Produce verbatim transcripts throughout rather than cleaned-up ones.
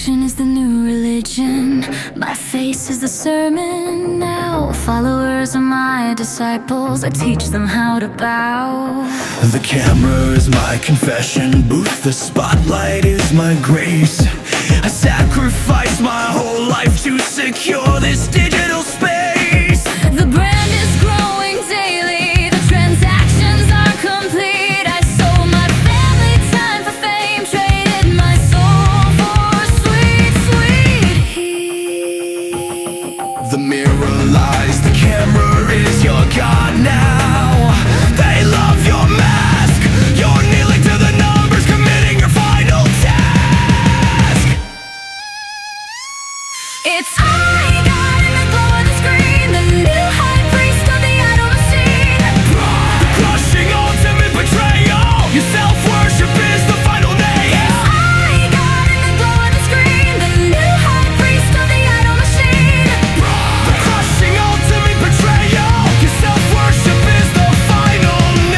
Perfection is the new religion. My face is the sermon now. Followers are my disciples. I teach them how to bow. The camera is my confession booth. The spotlight is my grace. I sacrifice my whole life to secure this digital space. The brand is growing daily. The transactions are complete. I sold my family time for fame, traded my soul for sweet, sweet heat. The mirror lies, the camera is your god now. They love your mask. You're kneeling to the numbers, committing your final task. It's I God in the glow of the screen, the new high priest of the idol machine. The crushing ultimate betrayal. Your self-worship is the final nail. I God in the glow of the screen, the new high priest of the idol machine. The crushing ultimate betrayal. Your self-worship is the final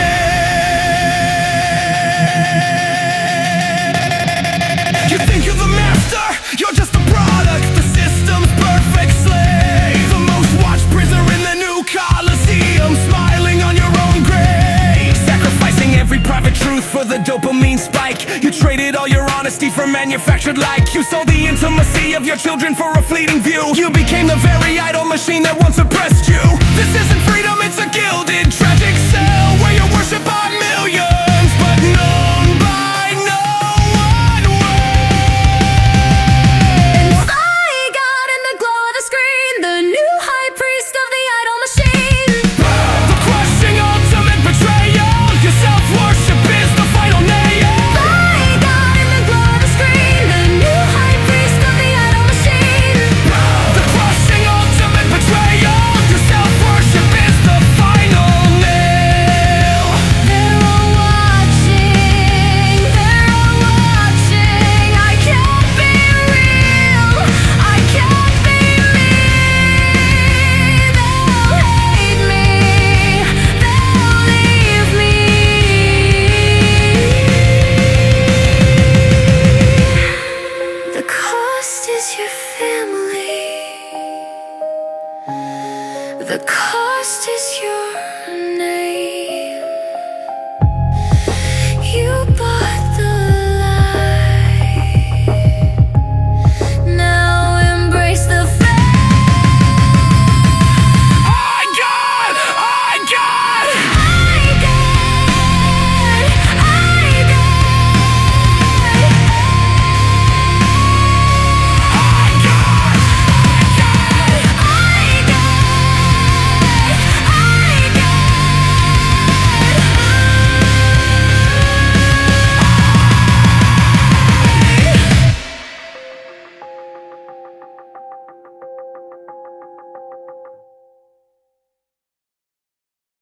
nail. You think you're the master, you're just the product. The system's perfect slave. The most watched prisoner in the new Colosseum, smiling on your own grave. Sacrificing every private truth for the dopamine spike. You traded all your honesty for manufactured like. You sold the intimacy of your children for a fleeting view. You became the very idol machine that once oppressed you. This isn't freedom, it's a gilded tragic cell where you're worshipped by millions, but known by no one well. I God in the glow of the screen, the new high priest of the idol machine. The crushing ultimate betrayal. Your self-worship is the final nail. I God in the glow of the screen, the new high priest of the idol machine. The crushing ultimate betrayal. Your self-worship is the final nail. They're all watching, they're all watching. I can't be real, I can't be me. They'll hate me, they'll leave me. The cost is your family. The cost is your name.